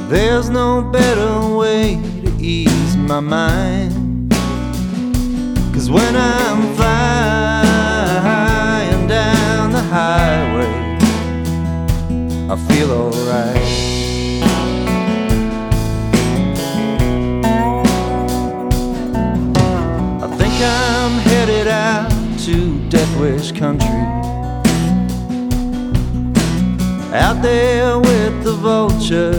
There's no better way to ease my mind, 'cause when I'm flying down the highway, I feel alright. I think I'm headed out to Death Wish country, out there with the vultures